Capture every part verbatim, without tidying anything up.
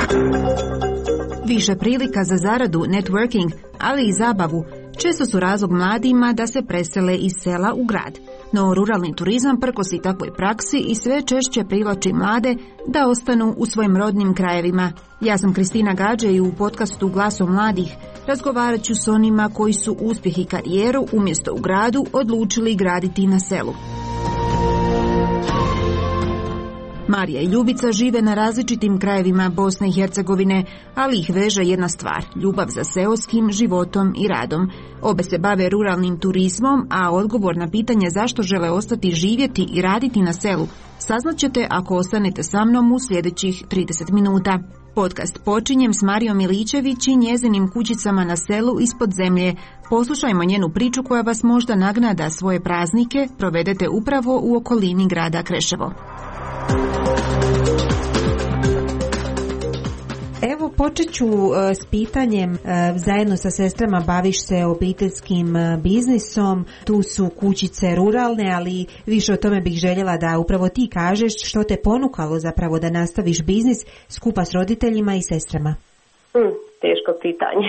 Više prilika za zaradu, networking, ali i zabavu, često su razlog mladima da se presele iz sela u grad. No ruralni turizam prkosi takvoj praksi i sve češće privlači mlade da ostanu u svojim rodnim krajevima. Ja sam Kristina Gađe i u podcastu Glasom mladih razgovarat ću s onima koji su uspjeh i karijeru umjesto u gradu odlučili graditi na selu. Marija i Ljubica žive na različitim krajevima Bosne i Hercegovine, ali ih veže jedna stvar, ljubav za seoskim životom i radom. Obe se bave ruralnim turizmom, a odgovor na pitanje zašto žele ostati živjeti i raditi na selu saznaćete ako ostanete sa mnom u sljedećih trideset minuta. Podcast počinjem s Marijom Miličević i njezinim kućicama na selu ispod zemlje. Poslušajmo njenu priču koja vas možda nagna da svoje praznike provedete upravo u okolini grada Kreševo. Evo, počet ću uh, s pitanjem, uh, zajedno sa sestrama baviš se obiteljskim uh, biznisom, tu su kućice ruralne, ali više o tome bih željela da upravo ti kažeš što te ponukalo zapravo da nastaviš biznis skupa s roditeljima i sestrama. Hmm, teško pitanje.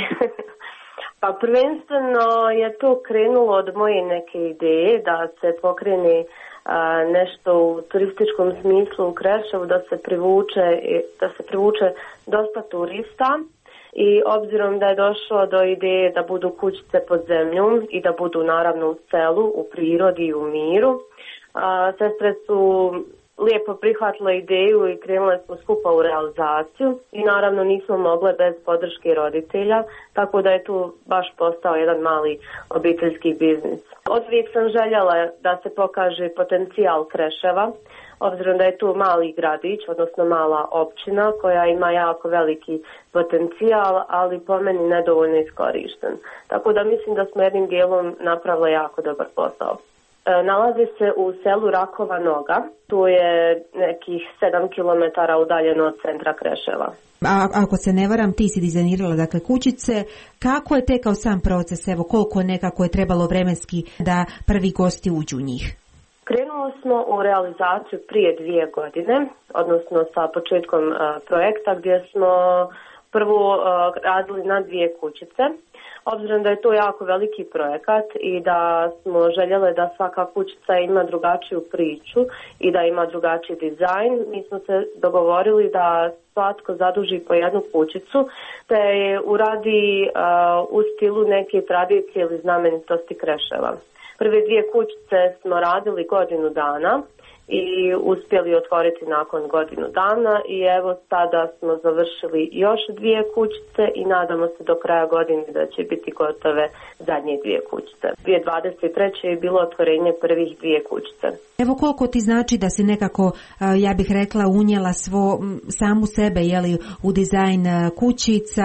Pa prvenstveno je to krenulo od moje neke ideje da se pokrene a, nešto u turističkom smislu u Kreševu, da se privuče da se privuče dosta turista i obzirom da je došlo do ideje da budu kućice pod zemljom i da budu naravno u selu, u prirodi i u miru, a, sestre su lijepo prihvatile ideju i krenule smo skupa u realizaciju i naravno nismo mogle bez podrške roditelja, tako da je tu baš postao jedan mali obiteljski biznis. Od uvijek sam željela da se pokaže potencijal Kreševa, obzirom da je tu mali gradić, odnosno mala općina koja ima jako veliki potencijal, ali po meni nedovoljno iskorišten. Tako da mislim da smo jednim dijelom napravili jako dobar posao. Nalazi se u selu Rakova Noga, tu je nekih sedam kilometara udaljeno od centra Kreševa. A ako se ne varam, ti si dizajnirala dakle kućice, kako je tekao sam proces, evo koliko nekako je trebalo vremenski da prvi gosti uđu u njih? Krenuli smo u realizaciju prije dvije godine, odnosno sa početkom uh, projekta gdje smo prvo uh, radili na dvije kućice. Obzirom da je to jako veliki projekat i da smo željeli da svaka kućica ima drugačiju priču i da ima drugačiji dizajn, mi smo se dogovorili da svatko zaduži po jednu kućicu te je uradi uh, u stilu neke tradicije ili znamenitosti Kreševa. Prve dvije kućice smo radili godinu dana i uspjeli otvoriti nakon godinu dana i evo sada smo završili još dvije kućice i nadamo se do kraja godine da će biti gotove zadnje dvije kućice. dvije tisuće dvadeset treće je bilo otvorenje prvih dvije kućice. Evo koliko ti znači da si nekako, ja bih rekla, unijela svo, samu sebe jeli, u dizajn kućica,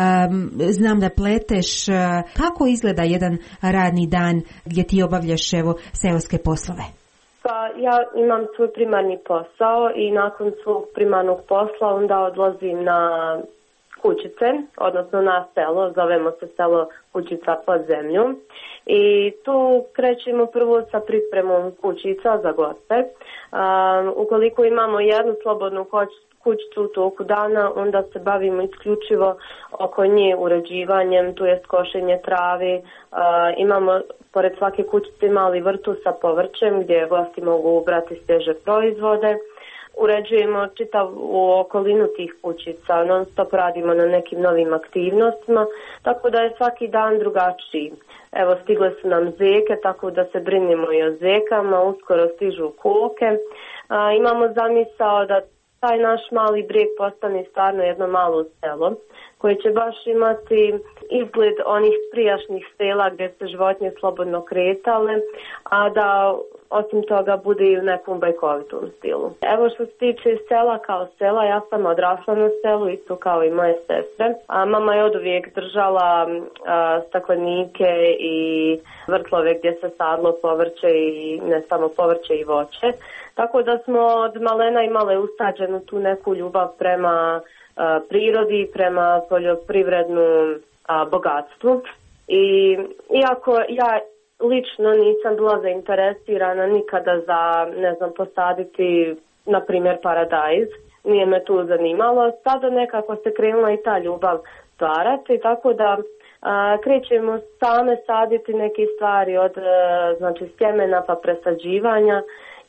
znam da pleteš. Kako izgleda jedan radni dan gdje ti obavljaš evo seoske poslove? Pa ja imam svoj primarni posao i nakon svog primarnog posla onda odlazim na kućice, odnosno na selo, zovemo se selo Kućica pod zemljom. I tu krećemo prvo sa pripremom kućica za goste. Um, ukoliko imamo jednu slobodnu kućicu u toku dana, onda se bavimo isključivo oko nje uređivanjem, tu je skošenje travi. Uh, imamo pored svake kućice mali vrtu sa povrćem gdje gosti mogu ubrati svježe proizvode. Uređujemo čitavu okolinu tih kućica, non stop radimo na nekim novim aktivnostima, tako da je svaki dan drugačiji. Evo, stigle su nam zeke, tako da se brinemo i o zekama, uskoro stižu koke. A, imamo zamisao da taj naš mali brijeg postane stvarno jedno malo selo, koje će baš imati izgled onih prijašnjih sela gdje se životinje slobodno kretale, a da osim toga bude i u nekom bajkovitom stilu. Evo što se tiče sela kao sela, ja sam odrasla na selu, isto kao i moje sestre. A mama je oduvijek držala a, staklenike i vrtlove gdje se sadlo povrće i ne samo povrće i voće. Tako da smo od malena imale usađenu tu neku ljubav prema a, prirodi, prema poljoprivrednom a, bogatstvu. I iako ja lično nisam bila zainteresirana nikada za, ne znam, posaditi, na primjer, paradajz. nije me tu zanimalo. Sada nekako se krenula i ta ljubav stvarati, tako da a, krećemo same saditi neke stvari od a, znači sjemena pa presađivanja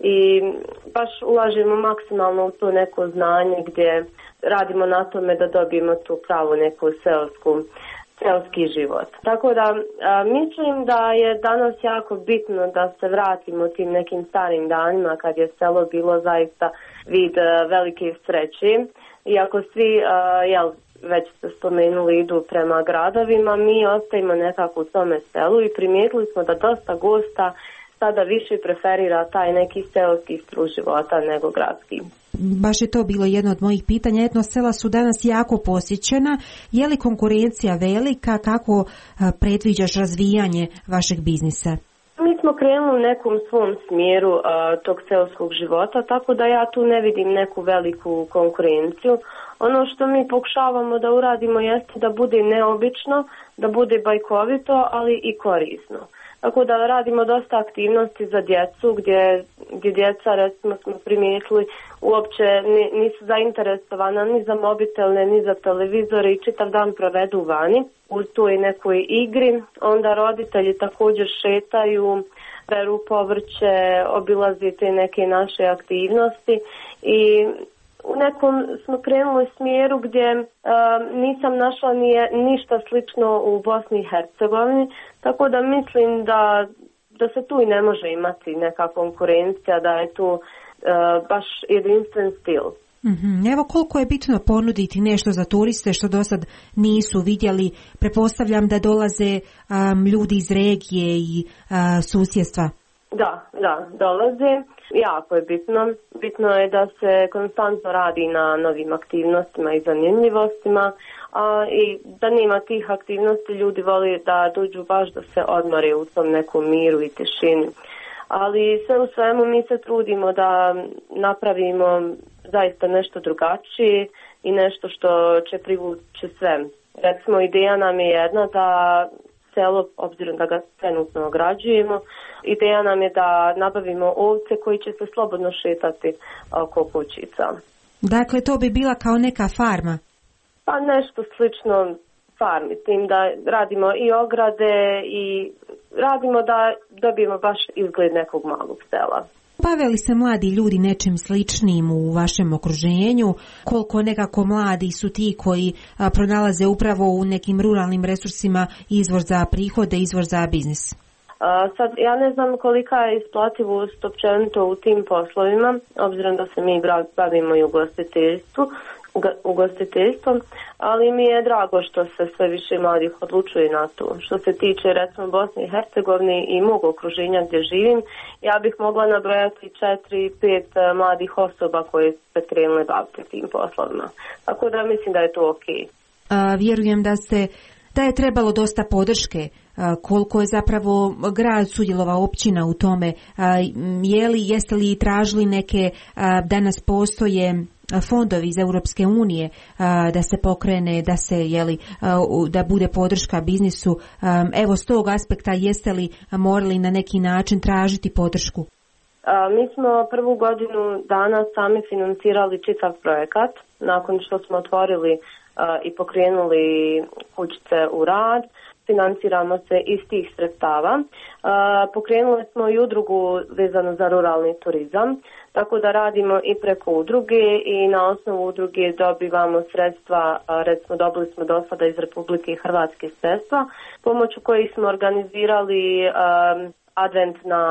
i baš ulažemo maksimalno u to neko znanje gdje radimo na tome da dobijemo tu pravu neku seosku seoski život. Tako da a, mislim da je danas jako bitno da se vratimo tim nekim starim danima kad je selo bilo zaista vid a, velike sreće. Iako svi, a, jel, već ste spomenuli, idu prema gradovima, mi ostajemo nekako u tome selu i primijetili smo da dosta gosta sada više preferira taj neki seoski stil života nego gradski. Baš je to bilo jedno od mojih pitanja. Etno sela su danas jako posjećena. Je li konkurencija velika? Kako predviđaš razvijanje vašeg biznisa? Mi smo krenuli u nekom svom smjeru uh, tog seoskog života, tako da ja tu ne vidim neku veliku konkurenciju. Ono što mi pokušavamo da uradimo jeste da bude neobično, da bude bajkovito, ali i korisno. Tako da radimo dosta aktivnosti za djecu gdje, gdje djeca, recimo smo primijetili, uopće nisu zainteresovana ni za mobitelne, ni za televizore i čitav dan provedu vani u toj nekoj igri. Onda roditelji također šetaju, beru povrće, obilazi te neke naše aktivnosti i u nekom smo krenuli smjeru gdje uh, nisam našla nije ništa slično u Bosni i Hercegovini, tako da mislim da, da se tu i ne može imati neka konkurencija, da je tu uh, baš jedinstven stil. Mm-hmm. Evo koliko je bitno ponuditi nešto za turiste što do sad nisu vidjeli. Pretpostavljam da dolaze um, ljudi iz regije i uh, susjedstva. Da, da, dolaze. Jako je bitno. Bitno je da se konstantno radi na novim aktivnostima i zanimljivostima, a i da nema tih aktivnosti, ljudi vole da dođu baš da se odmore u tom nekom miru i tišini. Ali sve u svemu mi se trudimo da napravimo zaista nešto drugačije i nešto što će privući sve. Recimo, ideja nam je jedna da selo, obzirom da ga trenutno ograđujemo, ideja nam je da nabavimo ovce koji će se slobodno šetati oko kućica. Dakle, to bi bila kao neka farma? Pa nešto slično farmi, tim da radimo i ograde i radimo da dobijemo baš izgled nekog malog sela. Bave li se mladi ljudi nečim sličnim u vašem okruženju? Koliko nekako mladi su ti koji a, pronalaze upravo u nekim ruralnim resursima izvor za prihode, izvor za biznis? A, sad, ja ne znam kolika je isplativost općenito u tim poslovima, obzirom da se mi bavimo i ugostiteljstvu, ugostiteljstvom, ali mi je drago što se sve više mladih odlučuje na to. Što se tiče recimo Bosne i Hercegovine i mog okruženja gdje živim, ja bih mogla nabrojati četiri, pet mladih osoba koje se krenule baviti tim poslovima. Tako da mislim da je to ok. A, vjerujem da se da je trebalo dosta podrške. A, koliko je zapravo grad sudjelovao, općina u tome? A, je li, jeste li tražili neke, a, danas postoje fondovi iz Europske unije a, da se pokrene, da se jeli, a, da bude podrška biznisu. A, evo s tog aspekta jeste li morali na neki način tražiti podršku? A, mi smo prvu godinu dana sami financirali čitav projekat nakon što smo otvorili a, i pokrenuli kućice u rad. Financiramo se iz tih sredstava. A, pokrenuli smo i udrugu vezanu za ruralni turizam, tako da radimo i preko udruge i na osnovu udruge dobivamo sredstva, recimo dobili smo do sada iz Republike Hrvatske sredstva, pomoću kojih smo organizirali um, advent na,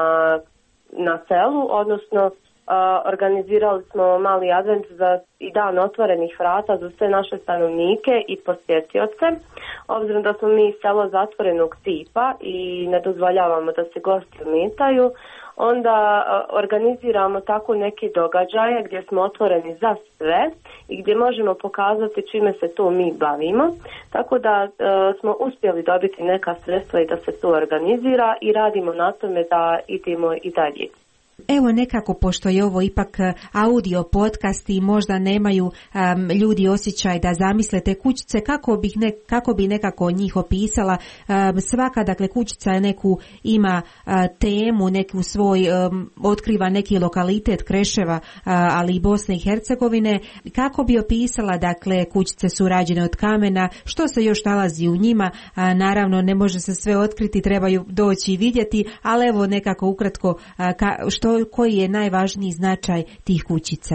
na selu, odnosno uh, organizirali smo mali advent za i dan otvorenih vrata za sve naše stanovnike i posjetioce. Obzirom da smo mi selo zatvorenog tipa i ne dozvoljavamo da se gosti umetaju, onda organiziramo tako neke događaje gdje smo otvoreni za sve i gdje možemo pokazati čime se to mi bavimo. Tako da e, smo uspjeli dobiti neka sredstva i da se to organizira i radimo na tome da idemo i dalje. Evo nekako, pošto je ovo ipak audio podcast i možda nemaju um, ljudi osjećaj da zamisle te kućice, kako bih ne, kako bi nekako njih opisala. Um, svaka, dakle, kućica je neku, ima uh, temu, neku svoj, um, otkriva neki lokalitet Kreševa, uh, ali i Bosne i Hercegovine. Kako bi opisala, dakle, kućice su rađene od kamena, što se još nalazi u njima? Uh, naravno, ne može se sve otkriti, trebaju doći i vidjeti, ali evo nekako ukratko, uh, ka, što koji je najvažniji značaj tih kućica?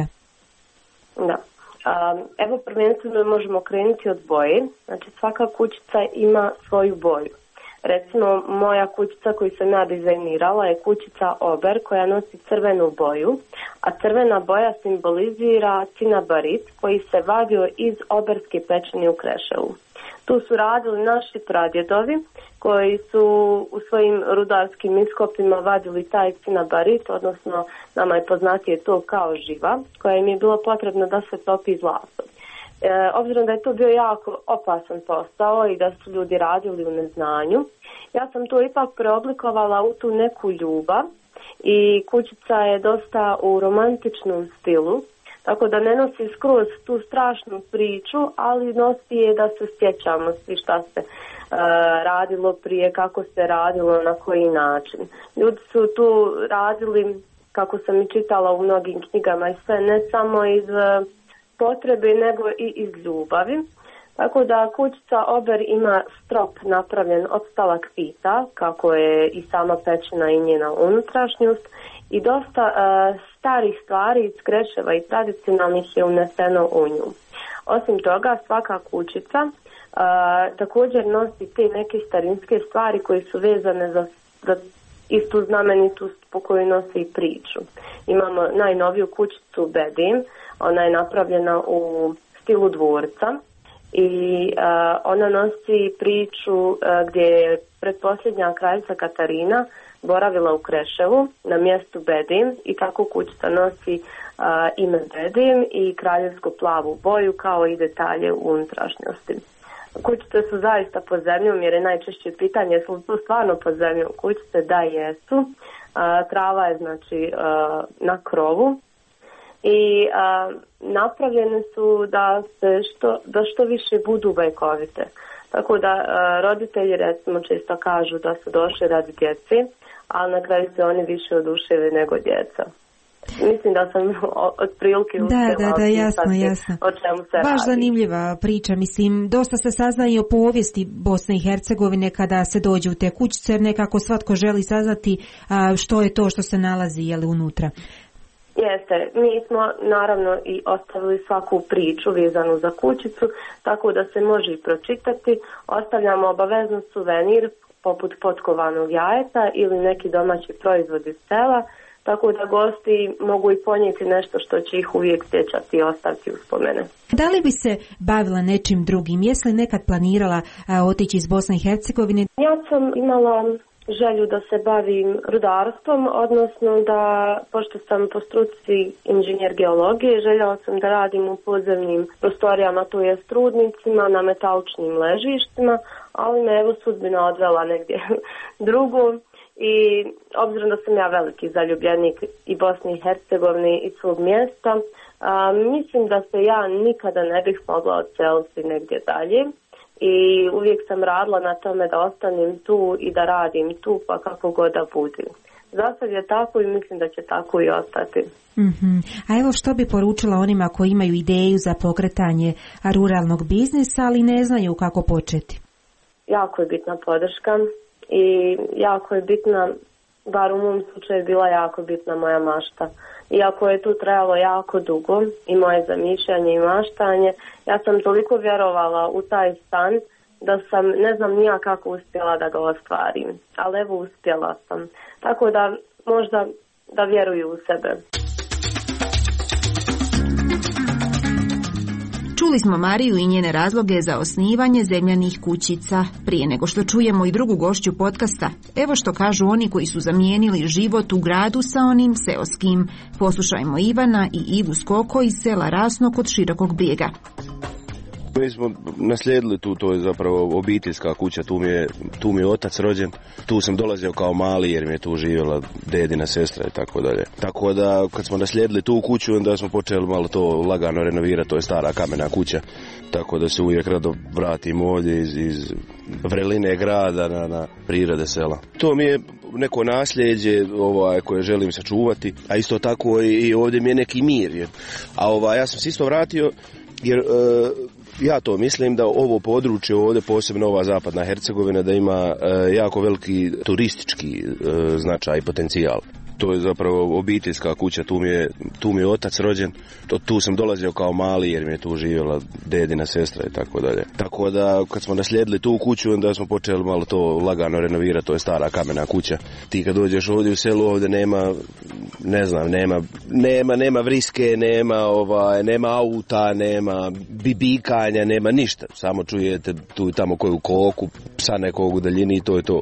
Da. Evo, prvenstveno možemo krenuti od boje. Znači, svaka kućica ima svoju boju. Recimo, moja kućica koju sam ja dizajnirala je kućica Ober koja nosi crvenu boju, a crvena boja simbolizira cinabarit koji se vadio iz oberske pećine u Kreševu. Tu su radili naši pradjedovi koji su u svojim rudarskim iskopima vadili taj cinabarit, odnosno nama je poznatije to kao živa, koja im je bilo potrebno da se topi zlatom. E, obzirom da je to bio jako opasan posao i da su ljudi radili u neznanju, ja sam to ipak preoblikovala u tu neku ljubav i kućica je dosta u romantičnom stilu, tako da ne nosi skroz tu strašnu priču, ali nosi je da se sjećamo svi šta se uh, radilo prije, kako se radilo, na koji način. Ljudi su tu radili, kako sam i čitala u mnogim knjigama, i sve ne samo iz uh, potrebe, nego i iz ljubavi. Tako da kućica Ober ima strop napravljen od stalaktita, kako je i sama pećina i njena unutrašnjost, i dosta uh, starih stvari iz Kreševa i tradicionalnih je uneseno u nju. Osim toga, svaka kućica uh, također nosi te neke starinske stvari koje su vezane za, za istu znamenitost po kojoj nosi i priču. Imamo najnoviju kućicu Bedim, ona je napravljena u stilu dvorca i uh, ona nosi priču uh, gdje je pretposljednja kraljica Katarina boravila u Kreševu na mjestu Bedim i kako kućica nosi uh, ime Bedim i kraljevsku plavu boju kao i detalje u unutrašnjosti. Kućice su zaista pod zemljom jer je najčešće pitanje su tu stvarno pod zemljom. Kućice da jesu, uh, trava je znači uh, na krovu i uh, napravljene su da se što, da što više budu vekovite. Tako da uh, roditelji recimo često kažu da su došli radi djeci, ali na kraju se oni više oduševe nego djeca. Mislim da sam od prilike uspjela. Da, da, da, jasno, jasno. O čemu se Baš radi. zanimljiva priča, mislim, dosta se sazna i o povijesti Bosne i Hercegovine kada se dođe u te kućice, jer nekako svatko želi saznati a, što je to što se nalazi, jel, unutra. Jeste, mi smo naravno i ostavili svaku priču vezanu za kućicu, tako da se može i pročitati. Ostavljamo obavezno suvenir poput potkovanog jajeta ili neki domaći proizvod iz sela, tako da gosti mogu i ponijeti nešto što će ih uvijek sjećati i ostaviti uspomene. Da li bi se bavila nečim drugim? Jesi li nekad planirala a, otići iz Bosne i Hercegovine? Ja sam imala želju da se bavim rudarstvom, odnosno da, pošto sam po struci inženjer geologije, željela sam da radim u podzemnim prostorijama, to jest rudnicima, na metalčnim ležištima, ali me evo sudbina odvela negdje drugo. I obzirom da sam ja veliki zaljubljenik i Bosne i Hercegovine i svog mjesta, a, mislim da se ja nikada ne bih mogla odseliti negdje dalje i uvijek sam radila na tome da ostanem tu i da radim tu pa kako god da budem. Za sad je tako i mislim da će tako i ostati. Mm-hmm. A evo što bi poručila onima koji imaju ideju za pokretanje ruralnog biznisa, ali ne znaju kako početi? Jako je bitna podrška. I jako je bitna, bar u mom slučaju bila jako bitna moja mašta. Iako je tu trajalo jako dugo i moje zamišljanje i maštanje, ja sam toliko vjerovala u taj san da sam ne znam nija kako uspjela da ga ostvarim. Ali evo uspjela sam. Tako da možda da vjeruju u sebe. Čuli smo Mariju i njene razloge za osnivanje zemljanih kućica. Prije nego što čujemo i drugu gošću podcasta, evo što kažu oni koji su zamijenili život u gradu sa onim seoskim. Poslušajmo Ivana i Ivu Skoko iz sela Rasno kod Širokog Brijega. Mi smo naslijedili tu, to je zapravo obiteljska kuća, tu mi je, tu mi je otac rođen, tu sam dolazio kao mali jer mi je tu živjela dedina sestra i tako dalje. Tako da kad smo naslijedili tu kuću, onda smo počeli malo to lagano renovirati, to je stara kamena kuća, tako da se uvijek rado vratim ovdje iz, iz vreline grada na, na prirode sela. To mi je neko nasljeđe ovaj, koje želim sačuvati, a isto tako i ovdje mi je neki mir. Jer, a ovaj, ja sam se isto vratio jer e, ja to mislim da ovo područje ovdje, posebno ova zapadna Hercegovina, da ima e, jako veliki turistički e, značaj i potencijal. To je zapravo obiteljska kuća, tu mi je, tu mi je otac rođen, to, tu sam dolazio kao mali jer mi je tu živjela dedina sestra i tako dalje. Tako da kad smo naslijedili tu kuću, onda smo počeli malo to lagano renovirati, to je stara kamena kuća. Ti kad dođeš ovdje u selu, ovdje nema, ne znam, nema, nema, nema vriske, nema, ovaj, nema auta, nema bibikanja, nema ništa. Samo čujete tu i tamo koju koku, psa nekog u daljini i to je to.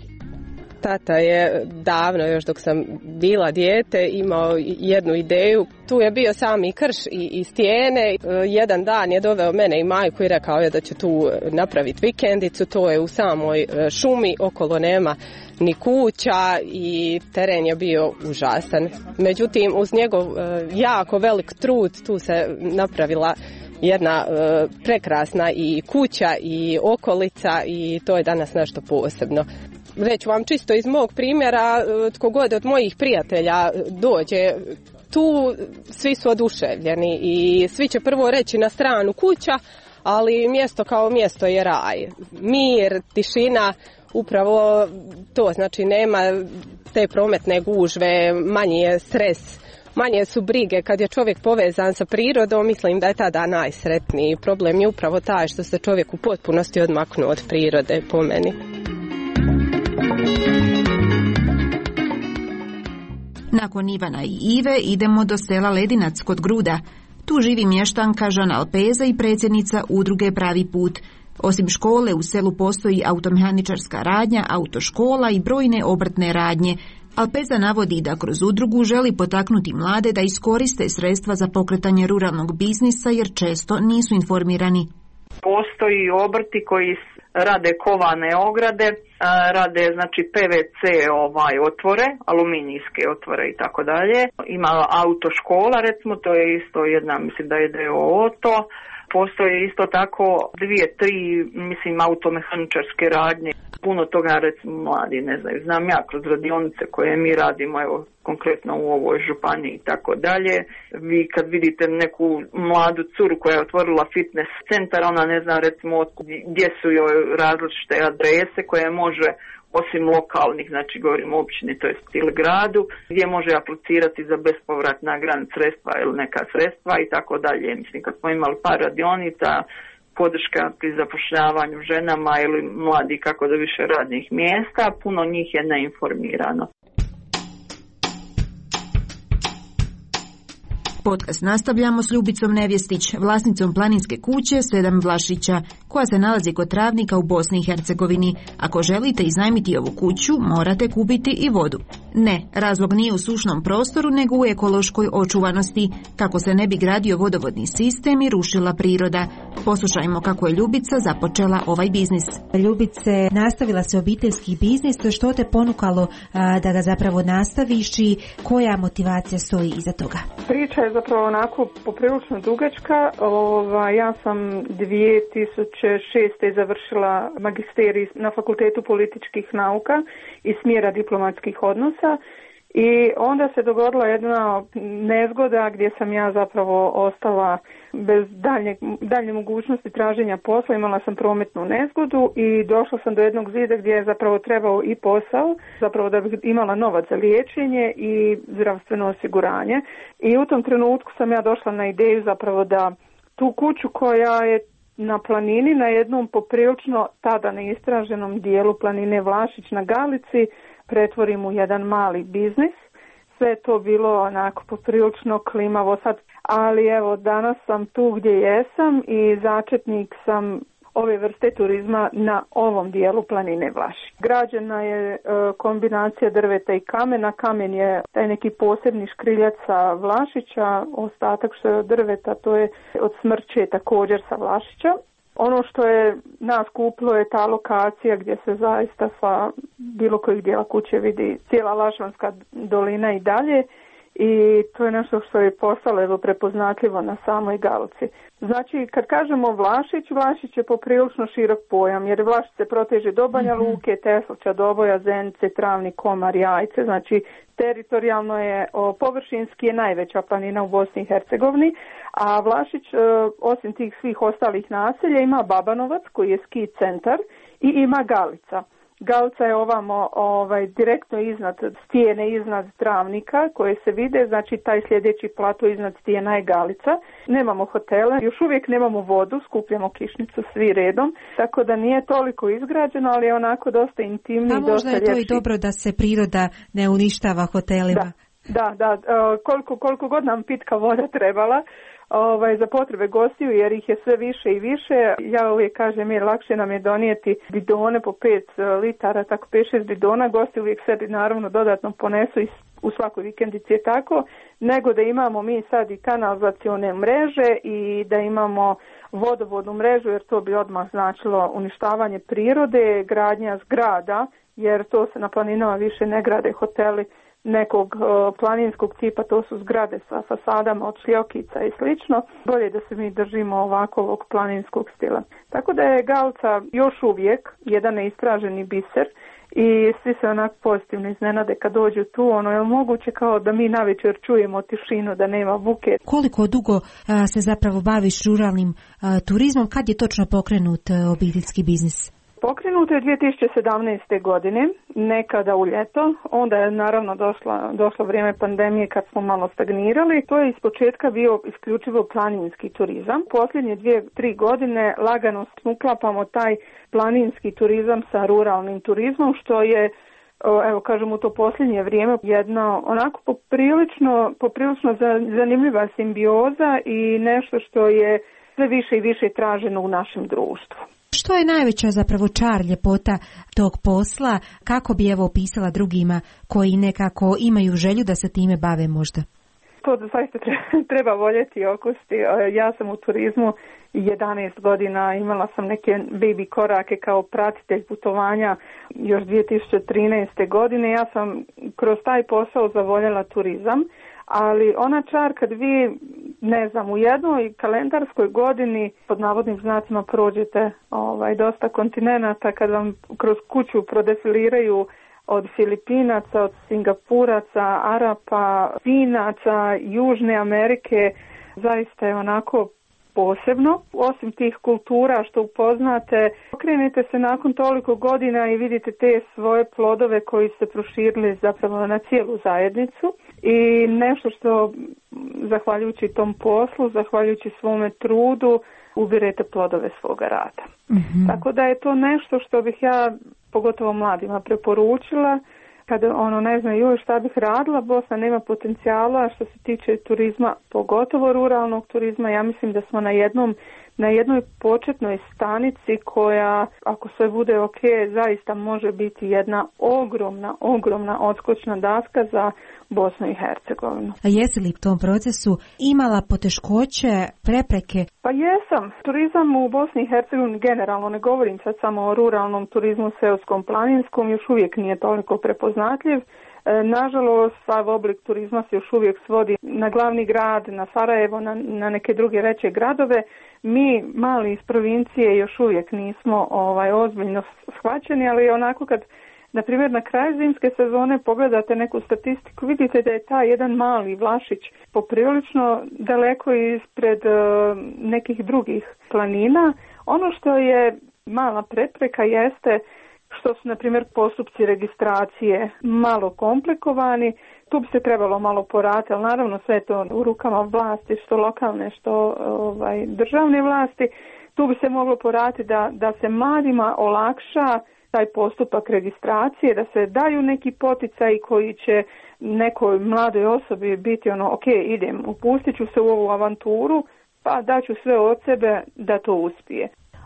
Tata je davno, još dok sam bila dijete, imao jednu ideju. Tu je bio sami krš i, i stijene. Jedan dan je doveo mene i majku i rekao je da će tu napraviti vikendicu. To je u samoj šumi, okolo nema ni kuća i teren je bio užasan. Međutim, uz njegov jako velik trud tu se napravila jedna prekrasna i kuća i okolica i to je danas nešto posebno. Reću vam čisto iz mog primjera, tko god od mojih prijatelja dođe tu, svi su oduševljeni i svi će prvo reći na stranu kuća, ali mjesto kao mjesto je raj. Mir, tišina, upravo to, znači nema te prometne gužve, manji je stres, manje su brige. Kad je čovjek povezan sa prirodom, mislim da je tada najsretniji. Problem je upravo taj što se čovjek u potpunosti odmaknuo od prirode, po meni. Nakon Ivana i Ive idemo do sela Ledinac kod Gruda. Tu živi mještanka Žana Alpeza i predsjednica udruge Pravi put. Osim škole u selu postoji automehaničarska radnja, autoškola i brojne obrtne radnje. Alpeza navodi da kroz udrugu želi potaknuti mlade da iskoriste sredstva za pokretanje ruralnog biznisa jer često nisu informirani. Postoji obrti koji rade kovane ograde, rade znači P V C ovaj otvore, aluminijske otvore i tako dalje. Ima autoškola, recimo, to je isto jedna, mislim da je D O O to. Postoje isto tako dvije, tri, mislim, automehaničarske radnje. Puno toga, recimo, mladi ne znaju. Znam ja kroz radionice koje mi radimo, evo, konkretno u ovoj županiji i tako dalje. Vi kad vidite neku mladu curu koja je otvorila fitness centar, ona ne zna, recimo, gdje su joj različite adrese koje može, osim lokalnih, znači govorimo o općini, to jest ili gradu, gdje može aplicirati za bespovratna grant sredstva ili neka sredstva i tako dalje. Mislim, kad smo imali par radionica, podrška pri zapošljavanju ženama ili mladi kako do više radnih mjesta, puno njih je neinformirano. Podcast nastavljamo s Ljubicom Nevjestić, vlasnicom planinske kuće Sedam Vlašića, koja se nalazi kod Travnika u Bosni i Hercegovini. Ako želite iznajmiti ovu kuću, morate kupiti i vodu. Ne, razlog nije u sušnom prostoru, nego u ekološkoj očuvanosti, kako se ne bi gradio vodovodni sistem i rušila priroda. Poslušajmo kako je Ljubica započela ovaj biznis. Ljubice, nastavila se obiteljski biznis, to što te ponukalo a, da ga zapravo nastaviš i koja motivacija stoji iza toga? Priča je zapravo onako poprilično dugačka. Ova, ja sam dvije tisuće šeste završila magisterij na Fakultetu političkih nauka iz smjera diplomatskih odnosa i onda se dogodila jedna nezgoda gdje sam ja zapravo ostala bez daljnje, daljnje mogućnosti traženja posla. Imala sam prometnu nezgodu i došla sam do jednog zida gdje je zapravo trebao i posao, zapravo da bih imala novac za liječenje i zdravstveno osiguranje. I u tom trenutku sam ja došla na ideju zapravo da tu kuću koja je na planini, na jednom poprilično tada neistraženom dijelu planine Vlašić na Galici, pretvorim u jedan mali biznis. Sve je to bilo onako poprilično klimavo sad, ali evo danas sam tu gdje jesam i začetnik sam ove vrste turizma na ovom dijelu planine Vlašić. Građena je e, kombinacija drveta i kamena. Kamen je taj neki posebni škriljac sa Vlašića, ostatak što je od drveta to je od smrče također sa Vlašića. Ono što je nas kupilo je ta lokacija gdje se zaista sa bilo kojeg dijela kuće vidi cijela Lašvanska dolina i dalje. I to je nešto što je postalo evo, prepoznatljivo na samoj Galci. Znači, kad kažemo Vlašić, Vlašić je poprilično širok pojam, jer Vlašić se proteže do Banja Luke, Teslića, Doboja, Zenice, Travnik, Komar, Jajce. Znači, teritorijalno je, o, površinski je najveća planina u Bosni i Hercegovini, a Vlašić, o, osim tih svih ostalih naselja, ima Babanovac, koji je ski centar, i ima Galica. Galica je ovamo ovaj, direktno iznad stijene, iznad Travnika koje se vide, znači taj sljedeći plato iznad stijena je Galica. Nemamo hotele, još uvijek nemamo vodu, skupljamo kišnicu svi redom, tako da nije toliko izgrađeno, ali je onako dosta intimni i dosta ljepši. A možda je to i dobro da se priroda ne uništava hotelima. Da, da, da koliko, koliko god nam pitka voda trebala, Ovaj, za potrebe gostiju, jer ih je sve više i više. Ja uvijek kažem, je lakše nam je donijeti bidone po pet litara, tako pet šest bidona, gosti uvijek sebi naravno dodatno ponesu i u svakoj vikendici je tako, nego da imamo mi sad i kanalizacione mreže i da imamo vodovodnu mrežu, jer to bi odmah značilo uništavanje prirode, gradnja zgrada, jer to se na planinama više ne grade hoteli nekog uh, planinskog tipa, to su zgrade sa fasadama od šljokica i slično. Bolje da se mi držimo ovakvog planinskog stila. Tako da je Galca još uvijek jedan neistraženi biser i svi se onako pozitivno iznenade kad dođu tu. Ono je moguće kao da mi navečer čujemo tišinu, da nema buke. Koliko dugo a, se zapravo baviš ruralnim a, turizmom? Kad je točno pokrenut a, obiteljski biznis? Pokrenuto je dvije tisuće sedamnaeste. godine, nekada u ljeto, onda je naravno došla, došlo vrijeme pandemije kad smo malo stagnirali. To je iz početka bio isključivo planinski turizam. Posljednje dvije, tri godine lagano uklapamo taj planinski turizam sa ruralnim turizmom, što je, evo kažem, u to posljednje vrijeme jedna onako poprilično, poprilično zanimljiva simbioza i nešto što je sve više i više traženo u našem društvu. Što je najveća zapravo čar, ljepota tog posla? Kako bi evo opisala drugima koji nekako imaju želju da se time bave možda? To da zaista treba voljeti i okusti. Ja sam u turizmu jedanaest godina, imala sam neke baby korake kao pratitelj putovanja još dvije tisuće trinaeste. godine. Ja sam kroz taj posao zavoljela turizam. Ali ona čar kad vi, ne znam, u jednoj kalendarskoj godini pod navodnim znacima prođete ovaj, dosta kontinenata, kad vam kroz kuću prodefiliraju od Filipinaca, od Singapuraca, Arapa, Finaca, Južne Amerike, zaista je onako posebno. Osim tih kultura što upoznate, okrenete se nakon toliko godina i vidite te svoje plodove koji se proširili zapravo na cijelu zajednicu i nešto što zahvaljujući tom poslu, zahvaljujući svome trudu, ubirete plodove svoga rada. Mm-hmm. Tako da je to nešto što bih ja pogotovo mladima preporučila. Kada ono ne znaju šta bih radila, Bosna nema potencijala što se tiče turizma, pogotovo ruralnog turizma. Ja mislim da smo na jednom na jednoj početnoj stanici koja, ako sve bude ok, zaista može biti jedna ogromna, ogromna odskočna daska za Bosnu i Hercegovinu. A jesi li u tom procesu imala poteškoće, prepreke? Pa jesam. Turizam u Bosni i Hercegovini generalno, ne govorim sad samo o ruralnom turizmu, seoskom, planinskom, još uvijek nije toliko prepoznatljiv. Nažalost, sav oblik turizma se još uvijek svodi na glavni grad, na Sarajevo, na, na neke druge veće gradove. Mi, mali iz provincije, još uvijek nismo ovaj, ozbiljno shvaćeni, ali onako kad, na primjer, na kraju zimske sezone pogledate neku statistiku, vidite da je taj jedan mali Vlašić poprilično daleko ispred uh, nekih drugih planina. Ono što je mala prepreka jeste što su, na primjer, postupci registracije malo komplikovani. Tu bi se trebalo malo poraditi, ali naravno sve to u rukama vlasti, što lokalne, što ovaj, državne vlasti. Tu bi se moglo poraditi da, da se mladima olakša taj postupak registracije, da se daju neki poticaji koji će nekoj mladoj osobi biti ono, ok, idem, upustit ću se u ovu avanturu, pa daću sve od sebe da to uspije.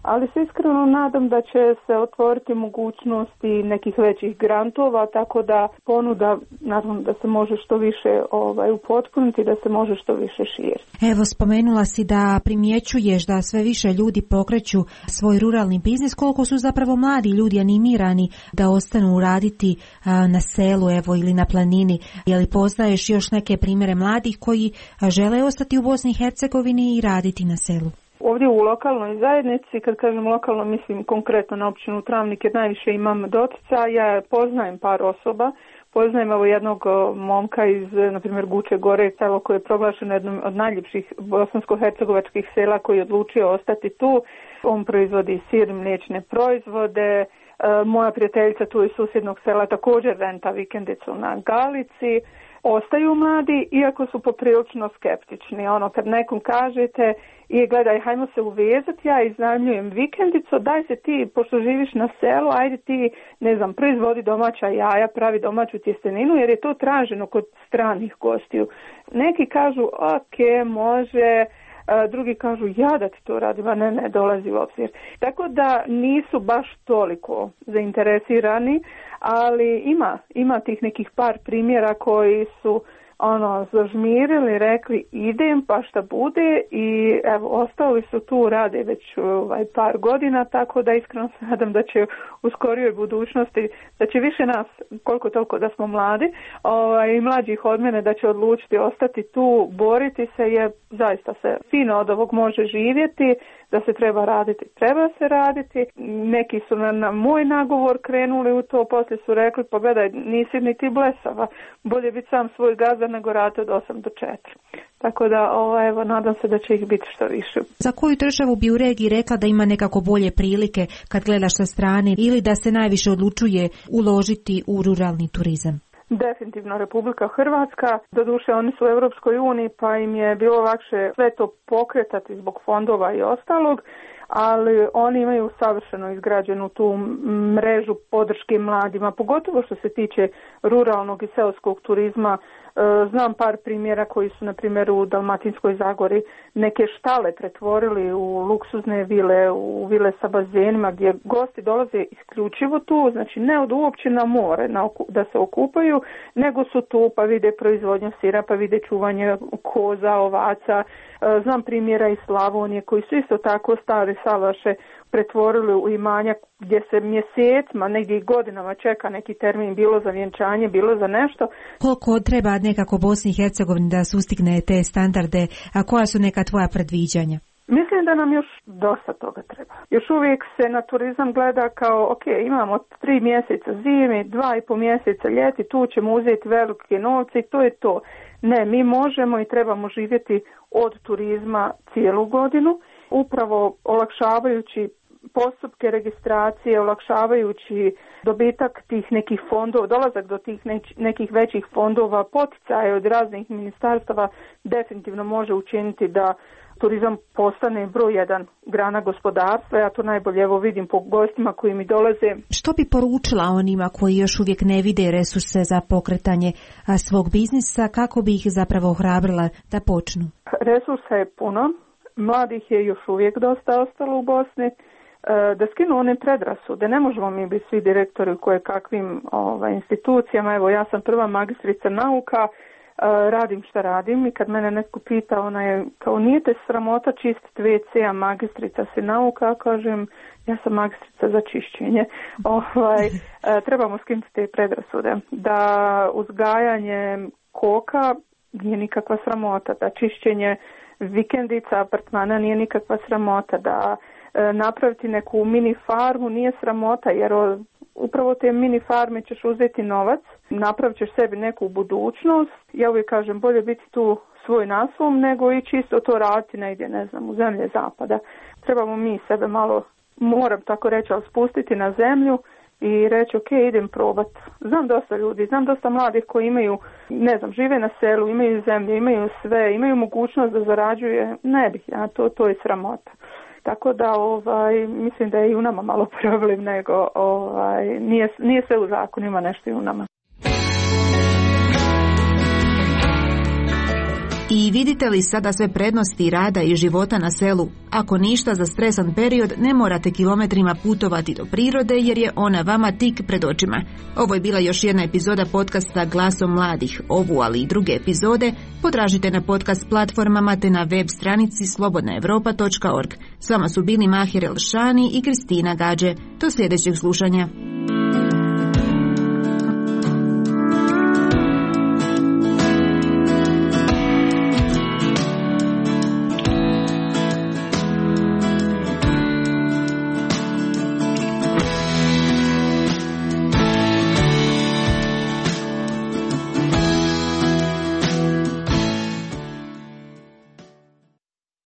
ali se iskreno nadam da će se otvoriti mogućnosti nekih većih grantova, tako da ponuda, naravno da se može što više ovaj, upotpuniti, da se može što više širiti. Evo, spomenula si da primjećuješ da sve više ljudi pokreću svoj ruralni biznis, koliko su zapravo mladi ljudi animirani da ostanu raditi a, na selu, evo, ili na planini. Je li poznaješ još neke primjere mladih koji a, žele ostati u Bosni i Hercegovini i raditi na selu? Ovdje u lokalnoj zajednici, kad kažem lokalno, mislim konkretno na općinu Travnik, jer najviše imam dotica, ja poznajem par osoba. Poznajem evo jednog momka iz, na primjer, Guče Gore, selo koje je proglašeno jednom od najljepših bosansko-hercegovačkih sela, koji je odlučio ostati tu. On proizvodi sir, mliječne proizvode. E, moja prijateljica tu iz susjednog sela također renta vikendicu na Galici. Ostaju mladi, iako su poprilično skeptični. Ono, kad nekom kažete i gledaj, hajmo se uvezati, ja iznajmljujem vikendicu, daj se ti, pošto živiš na selu, ajde ti, ne znam, proizvodi domaća jaja, pravi domaću tjesteninu, jer je to traženo kod stranih gostiju. Neki kažu, ok, može, drugi kažu, ja da ti to radim, a ne, ne, dolazi u obzir. Tako da nisu baš toliko zainteresirani, ali ima, ima tih nekih par primjera koji su ono zažmirili, rekli idem pa šta bude i evo ostali su tu, rade već ovaj, par godina, tako da iskreno se nadam da će u skorijoj budućnosti, da će više nas, koliko toliko da smo mladi, ovaj, i mlađih od mene, da će odlučiti ostati tu, boriti se, jer zaista se fino od ovog može živjeti, da se treba raditi, treba se raditi. Neki su na, na moj nagovor krenuli u to, poslije su rekli, pogledaj, nisi ni ti blesava, bolje biti sam svoj gazda nego raditi od osam do četiri. Tako da, ovo, evo, nadam se da će ih biti što više. Za koju državu bi u regiji rekla da ima nekako bolje prilike kad gledaš sa strane ili da se najviše odlučuje uložiti u ruralni turizam? Definitivno Republika Hrvatska, doduše oni su u Europskoj uniji pa im je bilo lakše sve to pokretati zbog fondova i ostalog, ali oni imaju savršeno izgrađenu tu mrežu podrške mladima, pogotovo što se tiče ruralnog i seoskog turizma. Znam par primjera koji su, na primjer, u Dalmatinskoj Zagori neke štale pretvorili u luksuzne vile, u vile sa bazenima gdje gosti dolaze isključivo tu, znači ne od uopće na more na oku, da se okupaju, nego su tu pa vide proizvodnju sira, pa vide čuvanje koza, ovaca. Znam primjera iz Slavonije koji su isto tako stare salaše pretvorili u imanja gdje se mjesecima, negdje i godinama čeka neki termin, bilo za vjenčanje, bilo za nešto. Koliko treba nekako Bosni i Hercegovini da sustigne te standarde, a koja su neka tvoja predviđanja? Mislim da nam još dosta toga treba. Još uvijek se na turizam gleda kao, ok, imamo tri mjeseca zime, dva i po mjeseca ljeti, tu ćemo uzeti velike novce i to je to. Ne, mi možemo i trebamo živjeti od turizma cijelu godinu, upravo olakšavajući postupke registracije, olakšavajući dobitak tih nekih fondova, dolazak do tih nekih većih fondova, poticaje od raznih ministarstava definitivno može učiniti da turizam postane broj jedan grana gospodarstva. Ja to najbolje evo vidim po gostima koji mi dolaze. Što bi poručila onima koji još uvijek ne vide resurse za pokretanje svog biznisa, kako bi ih zapravo ohrabrila da počnu? Resursa je puno, mladih je još uvijek dosta ostalo u Bosni. Da skinu one predrasude, ne možemo mi biti svi direktori u koje kakvim ovaj, institucijama. Evo, ja sam prva magistrica nauka, radim šta radim i kad mene netko pita, ona je kao, nije te sramota čistiti ve ce, a magistrica si nauka, kažem, ja sam magistrica za čišćenje. Ovaj, trebamo skinuti te predrasude. Da uzgajanje koka nije nikakva sramota, da čišćenje vikendica, apartmana nije nikakva sramota, da napraviti neku mini farmu nije sramota, jer upravo te mini farme ćeš uzeti novac, napravit ćeš sebi neku budućnost. Ja uvijek kažem, bolje biti tu svoj na svom nego i čisto to raditi negdje, ne znam, u zemlje zapada. Trebamo mi sebe malo, moram tako reći, ali spustiti na zemlju i reći, ok, idem probat. Znam dosta ljudi, znam dosta mladih koji imaju, ne znam, žive na selu, imaju zemlje, imaju sve, imaju mogućnost da zarađuje. Ne bih ja, to, to je sramota. Tako da ovaj, mislim da je i u nama malo problem, nego ovaj, nije, nije sve u zakonima, nešto i u nama. I vidite li sada sve prednosti rada i života na selu? Ako ništa, za stresan period ne morate kilometrima putovati do prirode jer je ona vama tik pred očima. Ovo je bila još jedna epizoda podcasta Glasom mladih. Ovu, ali i druge epizode potražite na podcast platformama te na web stranici slobodna europa točka org. S vama su bili Mahir Elšani i Kristina Gađe. Do sljedećeg slušanja.